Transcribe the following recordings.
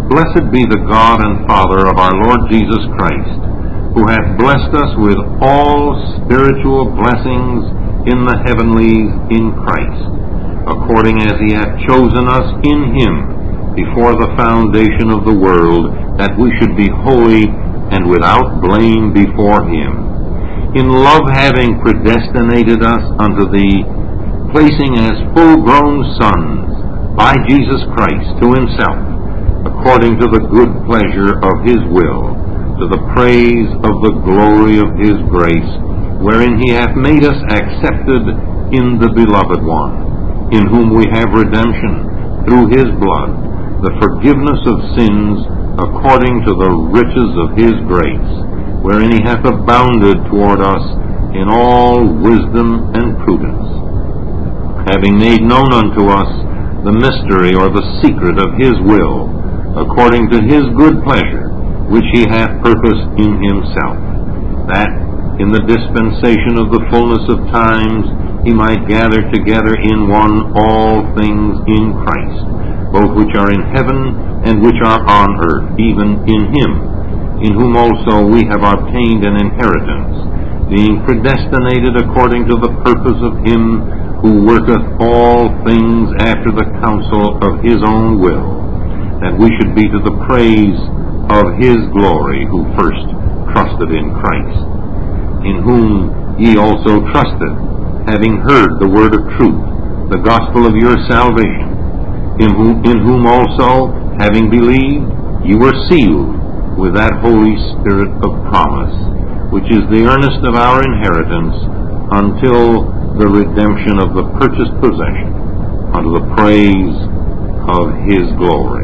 Blessed be the God and Father of our Lord Jesus Christ, who hath blessed us with all spiritual blessings in the heavenlies in Christ, according as he hath chosen us in him before the foundation of the world, that we should be holy and without blame before him. In love having predestinated us unto the placing as full-grown sons by Jesus Christ to himself, according to the good pleasure of his will, to the praise of the glory of his grace, wherein he hath made us accepted in the Beloved One, in whom we have redemption through his blood, the forgiveness of sins according to the riches of his grace, wherein he hath abounded toward us in all wisdom and prudence, having made known unto us the mystery or the secret of his will, according to his good pleasure, which he hath purposed in himself, that in the dispensation of the fullness of times he might gather together in one all things in Christ, both which are in heaven and which are on earth, even in him, in whom also we have obtained an inheritance, being predestinated according to the purpose of him who worketh all things after the counsel of his own will, that we should be to the praise of his glory, who first trusted in Christ, in whom ye also trusted, having heard the word of truth, the gospel of your salvation, in whom also, having believed, ye were sealed with that Holy Spirit of promise, which is the earnest of our inheritance until the redemption of the purchased possession, unto the praise of his glory.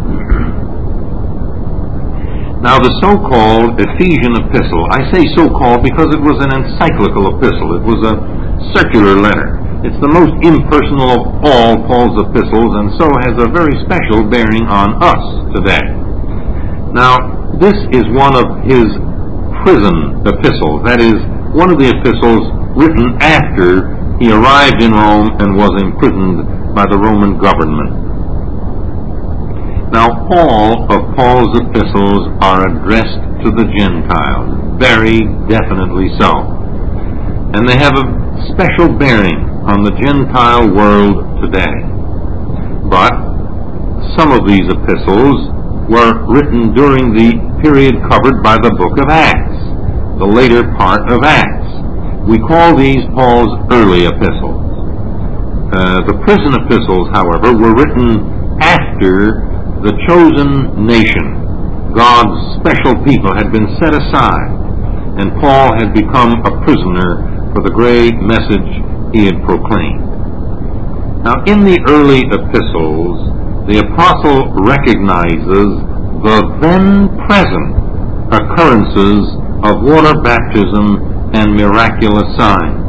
Now the so-called Ephesian epistle, I say so-called because it was an encyclical epistle. It was a circular letter. It's the most impersonal of all Paul's epistles, and so has a very special bearing on us today. Now, this is one of his prison epistles. That is, one of the epistles written after he arrived in Rome and was imprisoned by the Roman government. Now, all of Paul's epistles are addressed to the Gentiles, very definitely so. And they have a special bearing on the Gentile world today. But some of these epistles were written during the period covered by the book of Acts, the later part of Acts. We call these Paul's early epistles. The prison epistles, however, were written after the chosen nation, God's special people, had been set aside, and Paul had become a prisoner for the great message he had proclaimed. Now, in the early epistles, the apostle recognizes the then-present occurrences of water baptism and miraculous signs.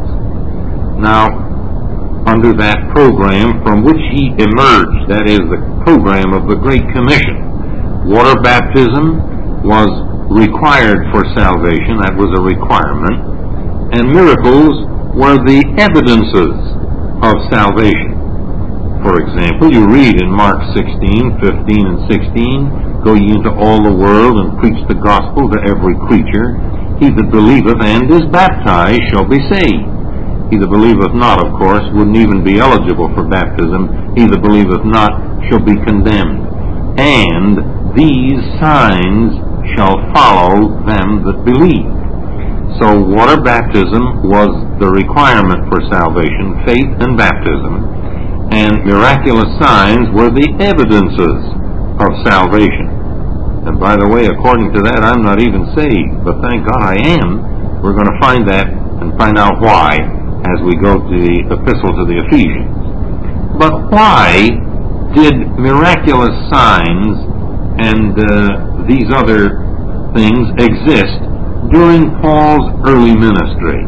Now, under that program from which he emerged, that is, the program of the Great Commission, water baptism was required for salvation. That was a requirement. And miracles were the evidences of salvation. For example, you read in Mark 16, 15, and 16, "Go ye into all the world and preach the gospel to every creature. He that believeth and is baptized shall be saved. He that believeth not, of course, wouldn't even be eligible for baptism. He that believeth not shall be condemned. And these signs shall follow them that believe." So water baptism was the requirement for salvation, faith and baptism, and miraculous signs were the evidences of salvation. And by the way, according to that, I'm not even saved, but thank God I am. We're going to find that and find out why as we go to the epistle to the Ephesians. But why did miraculous signs and these other things exist during Paul's early ministry?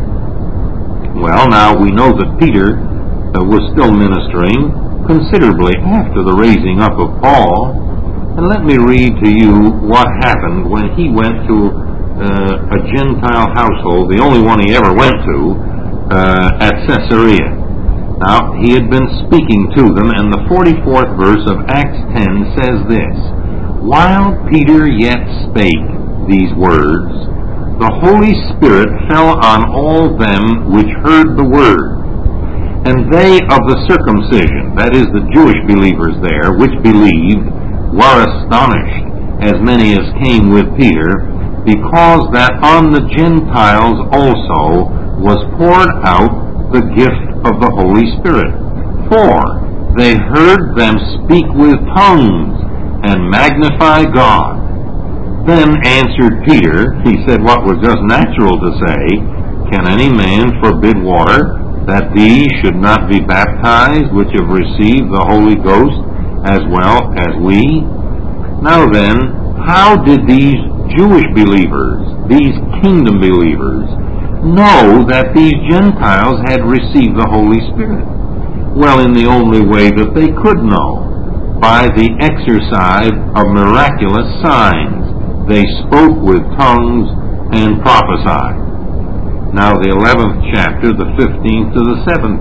Well, now we know that Peter was still ministering considerably after the raising up of Paul. And let me read to you what happened when he went to a Gentile household, the only one he ever went to, at Caesarea. Now, he had been speaking to them, and the 44th verse of Acts 10 says this: While Peter yet spake these words, the Holy Spirit fell on all them which heard the word. And they of the circumcision, that is, the Jewish believers there, which believed, were astonished, as many as came with Peter, because that on the Gentiles also was poured out the gift of the Holy Spirit. For they heard them speak with tongues and magnify God. Then answered Peter, he said what was just natural to say, Can any man forbid water, that these should not be baptized, which have received the Holy Ghost as well as we? Now then, how did these Jewish believers, these kingdom believers, know that these Gentiles had received the Holy Spirit? Well, in the only way that they could know, by the exercise of miraculous signs. They spoke with tongues and prophesied. Now the 11th chapter, the 15th to the 17th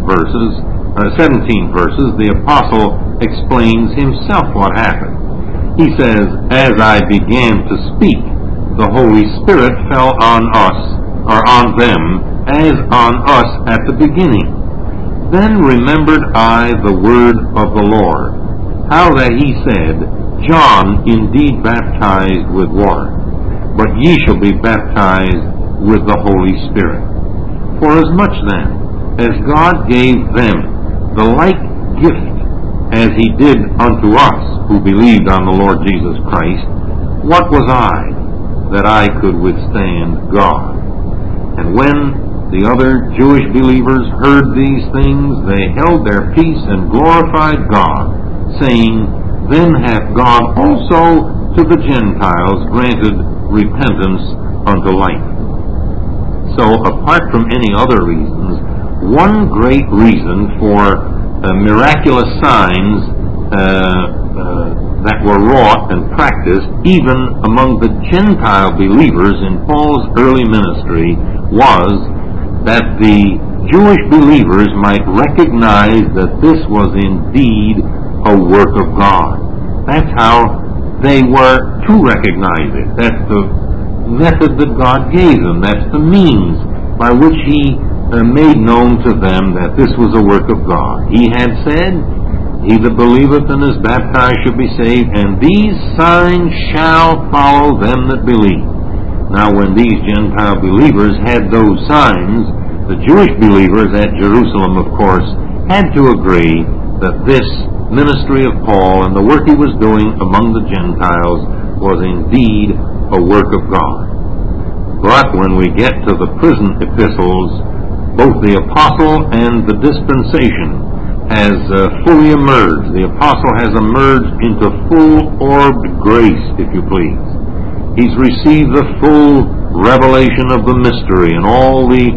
verses, the apostle explains himself what happened. He says, As I began to speak, the Holy Spirit fell on us, or on them, as on us at the beginning. Then remembered I the word of the Lord, how that he said, John indeed baptized with water, but ye shall be baptized with the Holy Spirit. Forasmuch then as God gave them the like gift as he did unto us who believed on the Lord Jesus Christ, what was I that I could withstand God? And when the other Jewish believers heard these things, they held their peace and glorified God, saying, Then hath God also to the Gentiles granted repentance unto life. So, apart from any other reasons, one great reason for miraculous signs that were wrought and practiced even among the Gentile believers in Paul's early ministry was that the Jewish believers might recognize that this was indeed a work of God. That's how they were to recognize it. That's the method that God gave them. That's the means by which he made known to them that this was a work of God. He had said, He that believeth and is baptized shall be saved, and these signs shall follow them that believe. Now when these Gentile believers had those signs, the Jewish believers at Jerusalem, of course, had to agree that this ministry of Paul and the work he was doing among the Gentiles was indeed a work of God. But when we get to the prison epistles, both the apostle and the dispensation has fully emerged. The apostle has emerged into full-orbed grace, if you please. He's received the full revelation of the mystery and all the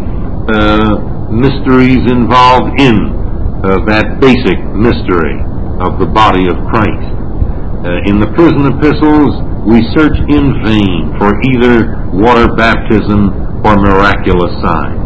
mysteries involved in that basic mystery of the body of Christ. In the prison epistles, we search in vain for either water baptism or miraculous signs.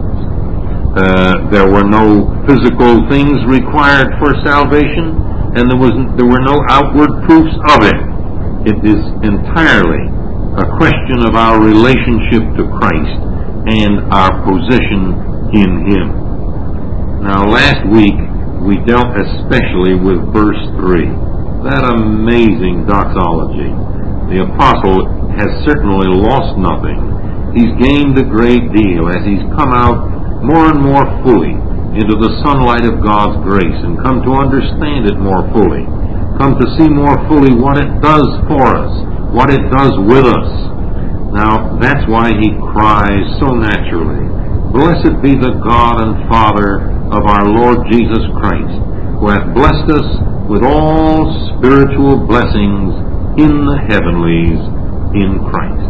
There were no physical things required for salvation, and there were no outward proofs of it. It is entirely a question of our relationship to Christ and our position in Him. Now, last week we dealt especially with verse 3, that amazing doxology. The apostle has certainly lost nothing. He's gained a great deal as he's come out more and more fully into the sunlight of God's grace and come to understand it more fully, come to see more fully what it does for us, what it does with us. Now, that's why he cries so naturally, Blessed be the God and Father of our Lord Jesus Christ, who hath blessed us with all spiritual blessings in the heavenlies in Christ.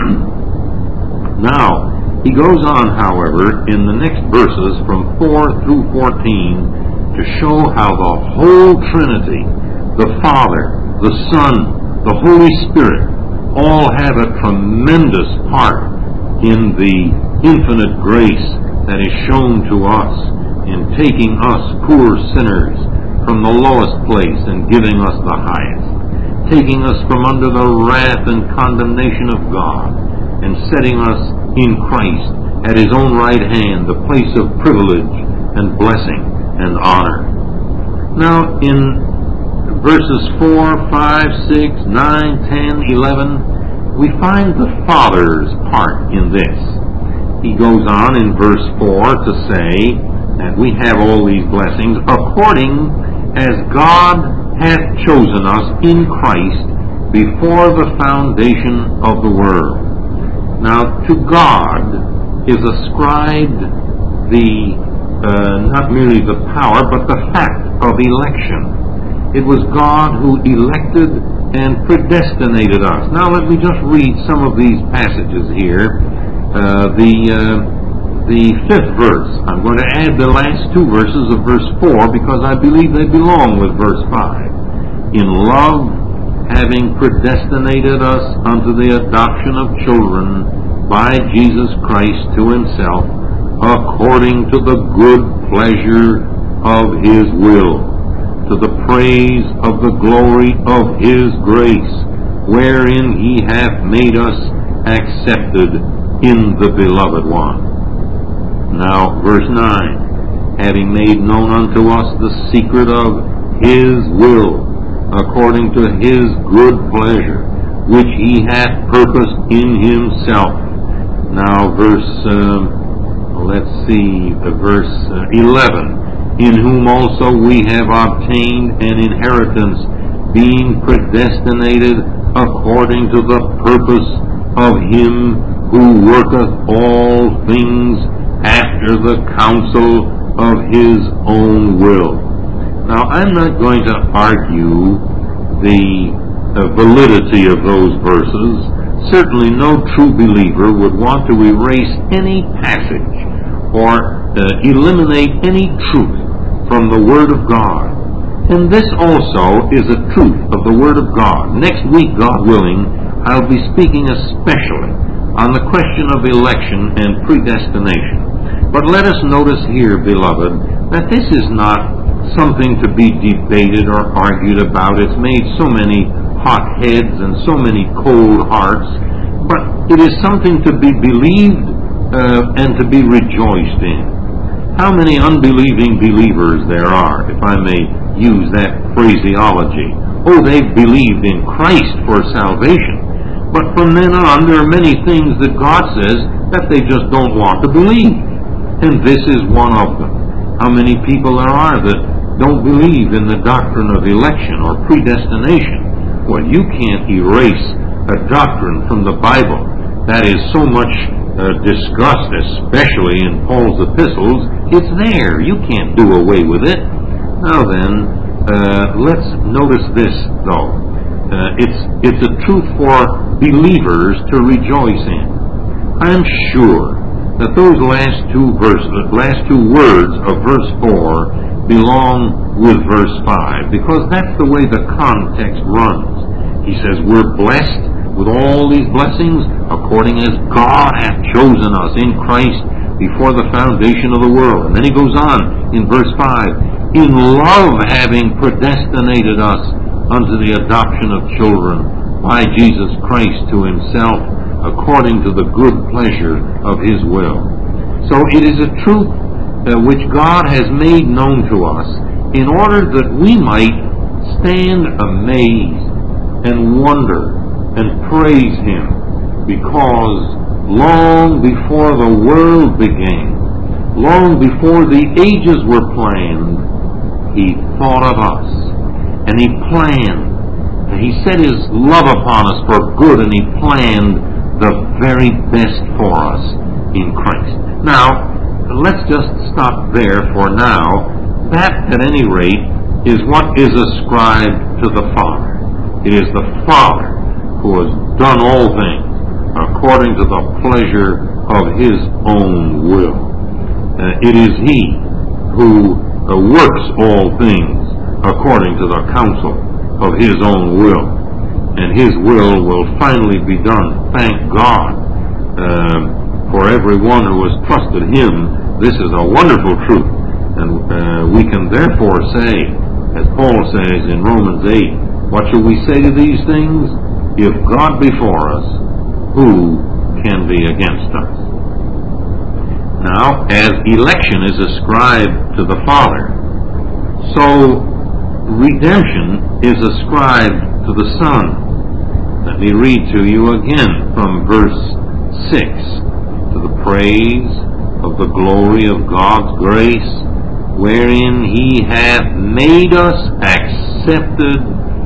Now, he goes on, however, in the next verses from 4 through 14 to show how the whole Trinity, the Father, the Son, the Holy Spirit, all have a tremendous part in the infinite grace that is shown to us in taking us poor sinners from the lowest place and giving us the highest. taking us from under the wrath and condemnation of God, and setting us in Christ at His own right hand, the place of privilege and blessing and honor. Now, in verses 4, 5, 6, 9, 10, 11, we find the Father's part in this. He goes on in verse 4 to say that we have all these blessings according as God hath chosen us in Christ before the foundation of the world. Now, to God is ascribed not merely the power, but the fact of election. It was God who elected and predestinated us. Now, let me just read some of these passages here. The fifth verse. I'm going to add the last two verses of verse 4 because I believe they belong with verse 5. In love, having predestinated us unto the adoption of children by Jesus Christ to Himself, according to the good pleasure of His will, to the praise of the glory of His grace, wherein He hath made us accepted in the Beloved One. Now, verse 9, having made known unto us the secret of His will, according to His good pleasure, which He hath purposed in Himself. Now, verse 11, in whom also we have obtained an inheritance, being predestinated according to the purpose of Him who worketh all things after the counsel of His own will. Now, I'm not going to argue the validity of those verses. Certainly no true believer would want to erase any passage or eliminate any truth from the Word of God. And this also is a truth of the Word of God. Next week, God willing, I'll be speaking especially on the question of election and predestination. But let us notice here, beloved, that this is not something to be debated or argued about. It's made so many hot heads and so many cold hearts, but it is something to be believed and to be rejoiced in. How many unbelieving believers there are, if I may use that phraseology. Oh, they've believed in Christ for salvation, but from then on there are many things that God says that they just don't want to believe, and this is one of them. How many people there are that don't believe in the doctrine of election or predestination? Well, you can't erase a doctrine from the Bible that is so much discussed, especially in Paul's epistles. It's there. You can't do away with it. Now then, let's notice this, though. It's a truth for believers to rejoice in. I'm sure that those last two words of verse 4 belong with verse 5, because that's the way the context runs. He says we're blessed with all these blessings according as God hath chosen us in Christ before the foundation of the world. And then he goes on in verse 5, in love having predestinated us unto the adoption of children by Jesus Christ to Himself, according to the good pleasure of His will. So it is a truth which God has made known to us in order that we might stand amazed and wonder and praise Him, because long before the world began, long before the ages were planned, He thought of us, and He planned. He set His love upon us for good, and He planned the very best for us in Christ. Now, let's just stop there for now. That, at any rate, is what is ascribed to the Father. It is the Father who has done all things according to the pleasure of His own will. It is He who works all things according to the counsel of His own will. And His will finally be done. Thank God for everyone who has trusted Him. This is a wonderful truth. And we can therefore say, as Paul says in Romans 8, What shall we say to these things? If God be for us, who can be against us? Now, as election is ascribed to the Father, so redemption is ascribed to the Son. Let me read to you again from verse 6. To the praise of the glory of God's grace, wherein he hath made us accepted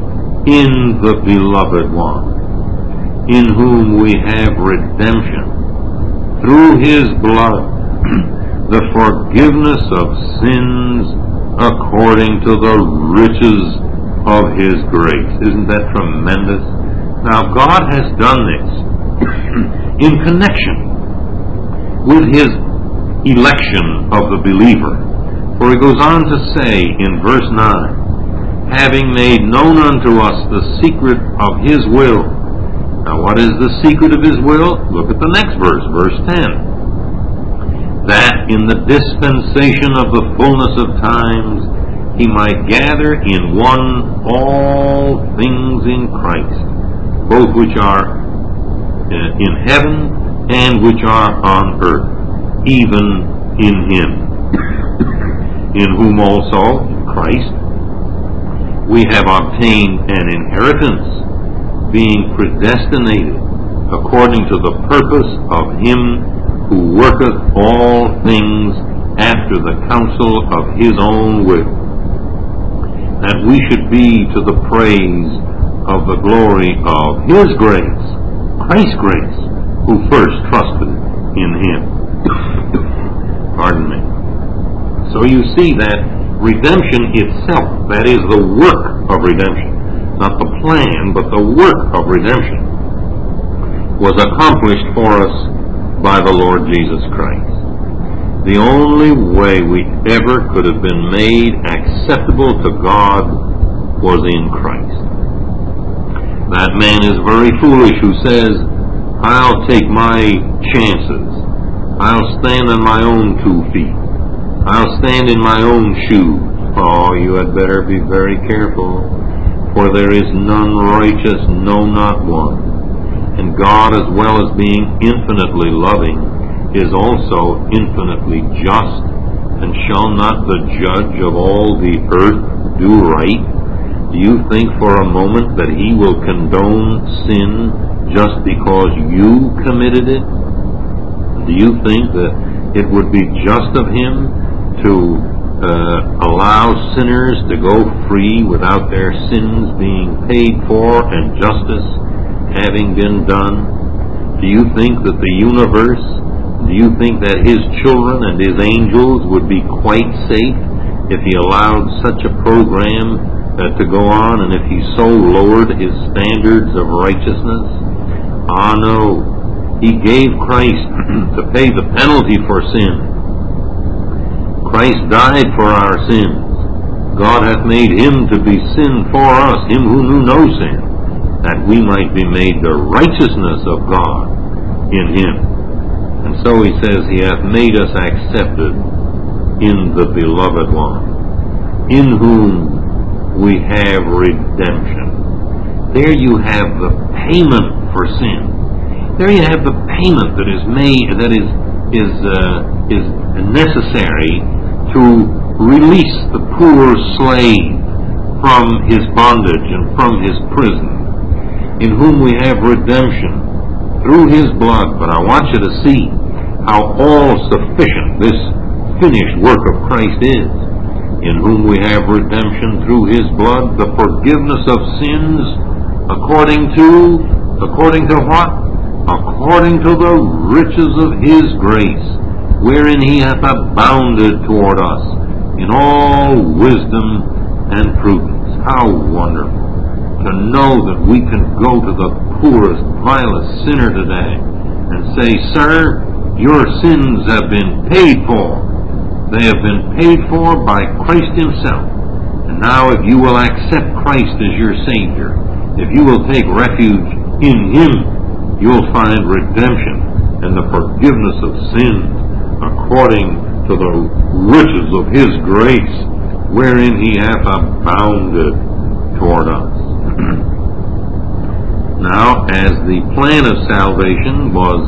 in the Beloved One, in whom we have redemption through his blood, the forgiveness of sins according to the riches of his grace. Isn't that tremendous? Now, God has done this in connection with his election of the believer. For he goes on to say in verse 9, having made known unto us the secret of his will. Now, what is the secret of his will? Look at the next verse, verse 10. That in the dispensation of the fullness of times he might gather in one all things in Christ, both which are in heaven and which are on earth, even in him, in whom also, Christ, we have obtained an inheritance, being predestinated according to the purpose of him who worketh all things after the counsel of his own will, that we should be to the praise of the glory of his grace, Christ's grace, who first trusted in him. Pardon me. So you see that redemption itself, that is the work of redemption, not the plan, but the work of redemption, was accomplished for us by the Lord Jesus Christ. The only way we ever could have been made acceptable to God was in Christ. That man is very foolish who says, I'll take my chances. I'll stand on my own 2 feet. I'll stand in my own shoes. Oh, you had better be very careful, for there is none righteous, no, not one. And God, as well as being infinitely loving, is also infinitely just, and shall not the judge of all the earth do right? Do you think for a moment that he will condone sin just because you committed it? Do you think that it would be just of him to allow sinners to go free without their sins being paid for and justice having been done? Do you think that the universe, do you think that his children and his angels would be quite safe if he allowed such a program to go on, and if he so lowered his standards of righteousness? Ah, no. He gave Christ to pay the penalty for sin. Christ died for our sins. God hath made him to be sin for us, him who knew no sin, that we might be made the righteousness of God in him. And so he says he hath made us accepted in the Beloved One, in whom we have redemption. There you have the payment for sin. There you have the payment that is made, that is necessary to release the poor slave from his bondage and from his prison, in whom we have redemption through his blood. But I want you to see how all-sufficient this finished work of Christ is, in whom we have redemption through his blood, the forgiveness of sins, according to what? According to the riches of his grace, wherein he hath abounded toward us in all wisdom and prudence. How wonderful to know that we can go to the poorest, vilest sinner today and say, Sir, your sins have been paid for. They have been paid for by Christ himself. And now if you will accept Christ as your Savior, if you will take refuge in him, you'll find redemption and the forgiveness of sins according to the riches of his grace, wherein he hath abounded toward us. Now, as the plan of salvation was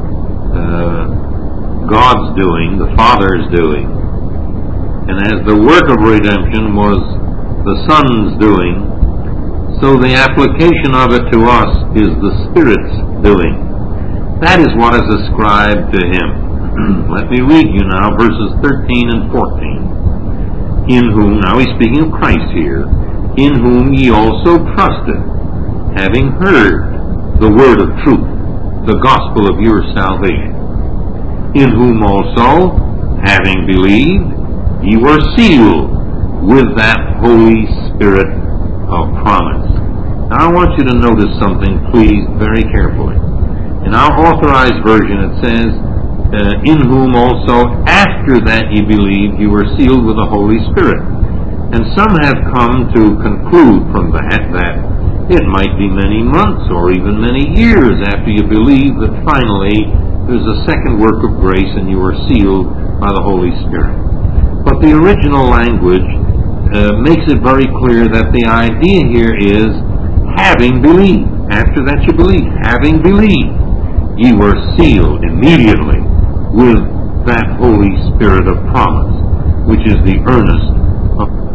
God's doing, the Father's doing, and as the work of redemption was the Son's doing, so the application of it to us is the Spirit's doing. That is what is ascribed to Him. Let me read you now verses 13 and 14. In whom, now he's speaking of Christ here, in whom ye also trusted, having heard the word of truth, the gospel of your salvation. In whom also, having believed, ye were sealed with that Holy Spirit of promise. Now I want you to notice something, please, very carefully. In our Authorized Version it says, in whom also after that ye believed, you were sealed with the Holy Spirit. And some have come to conclude from that it might be many months or even many years after you believe that finally there's a second work of grace and you are sealed by the Holy Spirit. But the original language makes it very clear that the idea here is having believed. After that you believe, having believed, ye were sealed immediately with that Holy Spirit of promise, which is the earnest